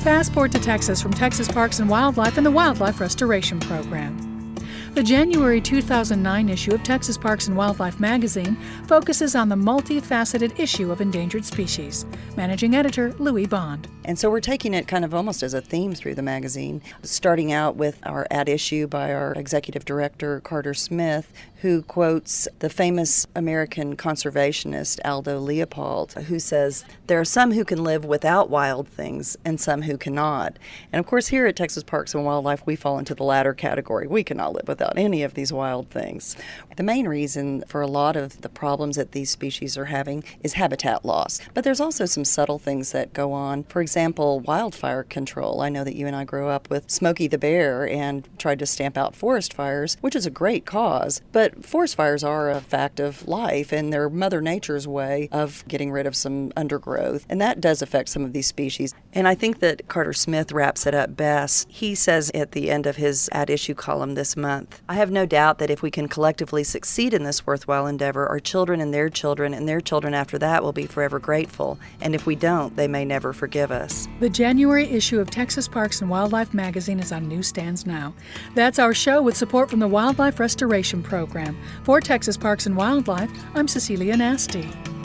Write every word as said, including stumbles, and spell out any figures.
Passport to Texas from Texas Parks and Wildlife and the Wildlife Restoration Program. The January two thousand nine issue of Texas Parks and Wildlife magazine focuses on the multifaceted issue of endangered species. Managing Editor Louis Bond. And so we're taking it kind of almost as a theme through the magazine, starting out with our ad issue by our executive director, Carter Smith, who quotes the famous American conservationist Aldo Leopold, who says, "There are some who can live without wild things and some who cannot." And of course, here at Texas Parks and Wildlife, we fall into the latter category. We cannot live without any of these wild things. The main reason for a lot of the problems that these species are having is habitat loss. But there's also some subtle things that go on. For example, wildfire control. I know that you and I grew up with Smokey the Bear and tried to stamp out forest fires, which is a great cause. But forest fires are a fact of life, and they're Mother Nature's way of getting rid of some undergrowth. And that does affect some of these species. And I think that Carter Smith wraps it up best. He says at the end of his ad issue column this month, "I have no doubt that if we can collectively succeed in this worthwhile endeavor, our children and their children and their children after that will be forever grateful. And if we don't, they may never forgive us." The January issue of Texas Parks and Wildlife magazine is on newsstands now. That's our show with support from the Wildlife Restoration Program. For Texas Parks and Wildlife, I'm Cecilia Nasty.